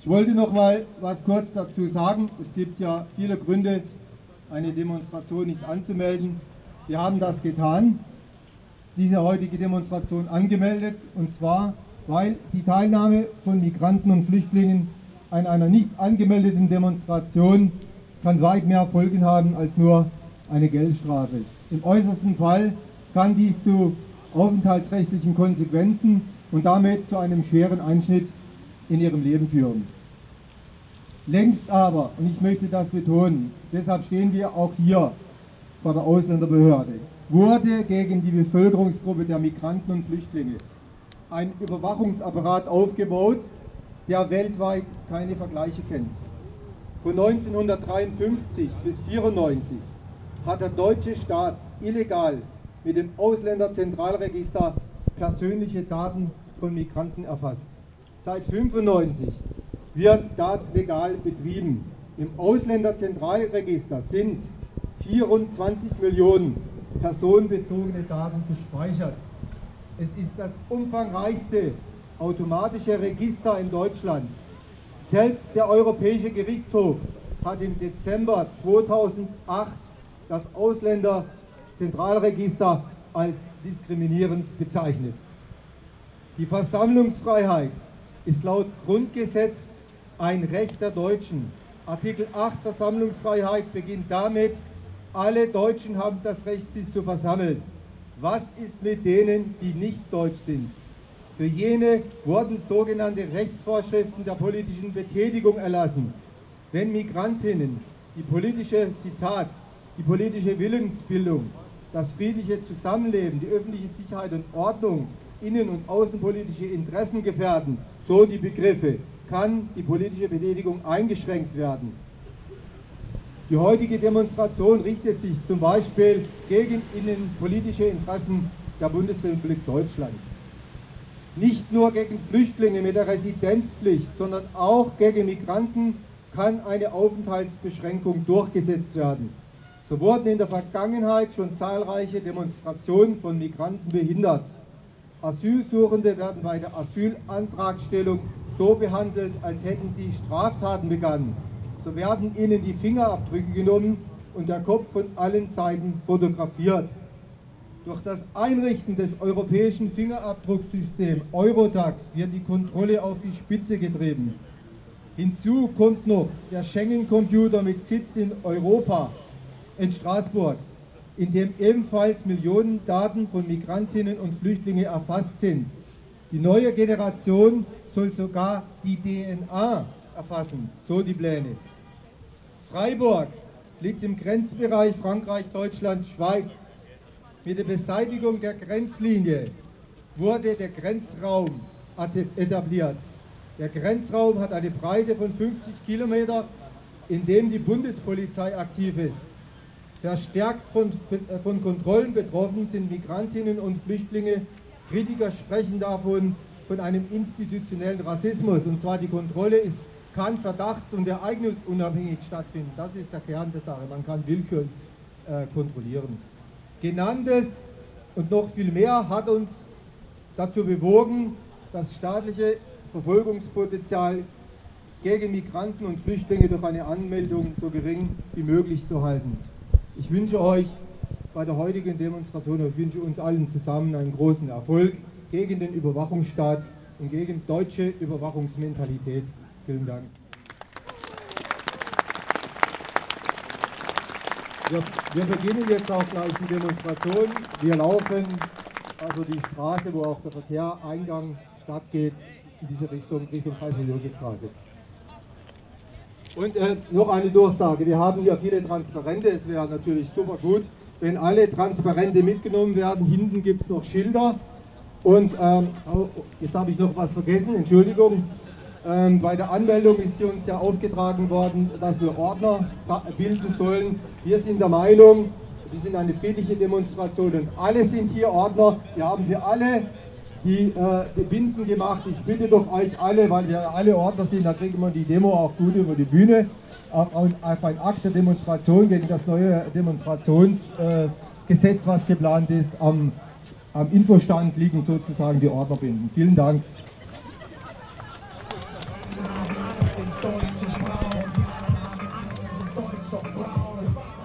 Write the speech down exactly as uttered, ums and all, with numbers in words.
Ich wollte noch mal was kurz dazu sagen. Es gibt ja viele Gründe, eine Demonstration nicht anzumelden. Wir haben das getan, diese heutige Demonstration angemeldet, und zwar, weil die Teilnahme von Migranten und Flüchtlingen an einer nicht angemeldeten Demonstration kann weit mehr Folgen haben als nur eine Geldstrafe. Im äußersten Fall kann dies zu aufenthaltsrechtlichen Konsequenzen und damit zu einem schweren Einschnitt in ihrem Leben führen. Längst aber, und ich möchte das betonen, deshalb stehen wir auch hier vor der Ausländerbehörde, wurde gegen die Bevölkerungsgruppe der Migranten und Flüchtlinge ein Überwachungsapparat aufgebaut, der weltweit keine Vergleiche kennt. Von neunzehnhundertdreiundfünfzig bis neunzehnhundertvierundneunzig hat der deutsche Staat illegal mit dem Ausländerzentralregister persönliche Daten von Migranten erfasst. Seit neunzehnhundertfünfundneunzig wird das legal betrieben. Im Ausländerzentralregister sind vierundzwanzig Millionen personenbezogene Daten gespeichert. Es ist das umfangreichste automatische Register in Deutschland. Selbst der Europäische Gerichtshof hat im Dezember zweitausendacht das Ausländerzentralregister als diskriminierend bezeichnet. Die Versammlungsfreiheit ist laut Grundgesetz ein Recht der Deutschen. Artikel acht Versammlungsfreiheit beginnt damit: Alle Deutschen haben das Recht, sich zu versammeln. Was ist mit denen, die nicht deutsch sind? Für jene wurden sogenannte Rechtsvorschriften der politischen Betätigung erlassen. Wenn Migrantinnen die politische, Zitat, die politische Willensbildung, das friedliche Zusammenleben, die öffentliche Sicherheit und Ordnung, innen- und außenpolitische Interessen gefährden, so die Begriffe, kann die politische Betätigung eingeschränkt werden. Die heutige Demonstration richtet sich zum Beispiel gegen innenpolitische Interessen der Bundesrepublik Deutschland. Nicht nur gegen Flüchtlinge mit der Residenzpflicht, sondern auch gegen Migranten kann eine Aufenthaltsbeschränkung durchgesetzt werden. So wurden in der Vergangenheit schon zahlreiche Demonstrationen von Migranten behindert. Asylsuchende werden bei der Asylantragstellung so behandelt, als hätten sie Straftaten begangen. So werden ihnen die Fingerabdrücke genommen und der Kopf von allen Seiten fotografiert. Durch das Einrichten des europäischen Fingerabdrucksystems Eurodac wird die Kontrolle auf die Spitze getrieben. Hinzu kommt noch der Schengen-Computer mit Sitz in Europa, in Straßburg, in dem ebenfalls Millionen Daten von Migrantinnen und Flüchtlingen erfasst sind. Die neue Generation soll sogar die D N A erfassen, so die Pläne. Freiburg liegt im Grenzbereich Frankreich, Deutschland, Schweiz. Mit der Beseitigung der Grenzlinie wurde der Grenzraum etabliert. Der Grenzraum hat eine Breite von fünfzig Kilometern, in dem die Bundespolizei aktiv ist. Verstärkt von, von Kontrollen betroffen sind Migrantinnen und Flüchtlinge. Kritiker sprechen davon, von einem institutionellen Rassismus. Und zwar die Kontrolle ist, kann verdachts- und ereignungsunabhängig stattfinden. Das ist der Kern der Sache. Man kann willkürlich äh, kontrollieren. Genanntes und noch viel mehr hat uns dazu bewogen, das staatliche Verfolgungspotenzial gegen Migranten und Flüchtlinge durch eine Anmeldung so gering wie möglich zu halten. Ich wünsche euch bei der heutigen Demonstration und wünsche uns allen zusammen einen großen Erfolg gegen den Überwachungsstaat und gegen deutsche Überwachungsmentalität. Vielen Dank. Wir, wir beginnen jetzt auch gleich die Demonstration. Wir laufen also die Straße, wo auch der Verkehrseingang stattgeht, in diese Richtung, Richtung Kaiser-Josef-Straße. Und äh, noch eine Durchsage. Wir haben hier viele Transparente. Es wäre natürlich super gut, wenn alle Transparente mitgenommen werden. Hinten gibt es noch Schilder. Und ähm, oh, jetzt habe ich noch was vergessen, Entschuldigung. Ähm, bei der Anmeldung ist uns ja aufgetragen worden, dass wir Ordner bilden sollen. Wir sind der Meinung, wir sind eine friedliche Demonstration und alle sind hier Ordner. Wir haben für alle die, äh, die Binden gemacht. Ich bitte doch euch alle, weil wir alle Ordner sind, da kriegt man die Demo auch gut über die Bühne. Auf, auf ein Akt der Demonstration gegen das neue Demonstrationsgesetz, äh, was geplant ist. Am, am Infostand liegen sozusagen die Ordnerbinden. Vielen Dank. deutsche Braun. Deutsche Braun.